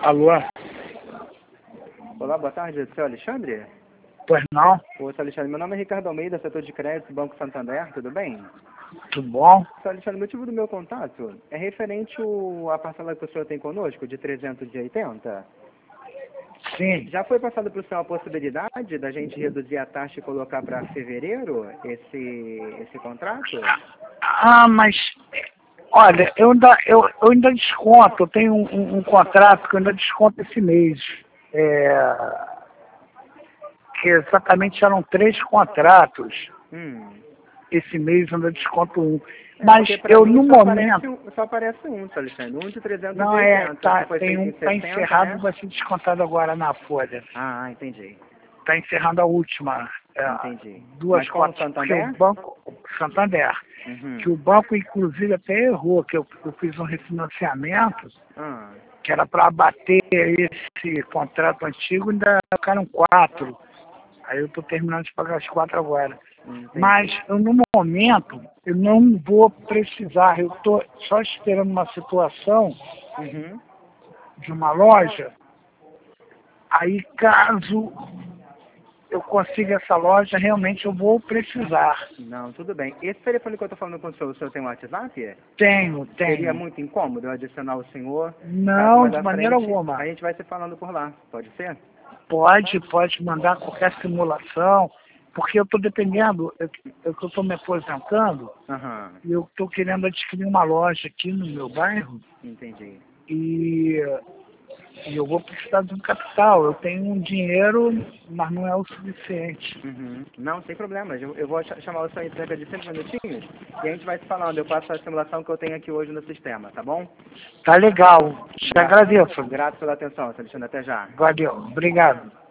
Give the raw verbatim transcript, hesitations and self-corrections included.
Alô? Olá, boa tarde, seu Alexandre? Pois não? Ô, seu Alexandre, meu nome é Ricardo Almeida, setor de crédito, Banco Santander, tudo bem? Tudo bom? Seu Alexandre, o motivo do meu contato é referente ao, à parcela que o senhor tem conosco, de trezentos e oitenta. Sim. Já foi passado para o senhor a possibilidade da gente reduzir a taxa e colocar para fevereiro esse, esse contrato? Ah, mas... Olha, eu ainda, eu, eu ainda desconto, eu tenho um, um, um contrato que eu ainda desconto esse mês. É, que exatamente eram três contratos. Hum. Esse mês eu ainda desconto um. É, Mas porque pra eu, mim no só aparece, momento... um- só aparece um, seu Alexandre, um de trezentos e Não, é, oitenta, tá, que foi tem feito um em que tá sessenta, encerrado, né? vai ser descontado agora na folha. Ah, entendi, Está encerrando a última. É, entendi. duas Mas com o cotas, porque o Santander? banco, Santander, que Uhum. o banco inclusive até errou, que eu, eu fiz um refinanciamento, Ah, que era para abater esse contrato antigo, ainda ficaram quatro. Aí eu estou terminando de pagar as quatro agora. Mas entendi. eu, no momento, eu não vou precisar, eu estou só esperando uma situação Uhum. de uma loja. Aí caso eu consiga essa loja, realmente eu vou precisar. Não, tudo bem. Esse telefone que eu tô falando com o senhor, o senhor tem um WhatsApp? Tenho, Seria tenho. muito incômodo eu adicionar o senhor? Caso Não, mais de à maneira frente, a alguma. gente vai se falando por lá, pode ser? Pode, pode mandar qualquer simulação, porque eu estou dependendo, eu eu estou me aposentando Aham, e eu estou querendo adquirir uma loja aqui no meu bairro entendi. e, e eu vou precisar de um capital. Eu tenho um dinheiro, mas não é o suficiente. Uhum. Não, sem problemas. Eu, eu vou ch- chamar o senhor em cerca de cinco minutinhos e a gente vai se falando. Eu passo a simulação que eu tenho aqui hoje no sistema, tá bom? Tá legal. Te Gra agradeço. Grato pela atenção, seu Alexandre. Até já. Valeu. Obrigado.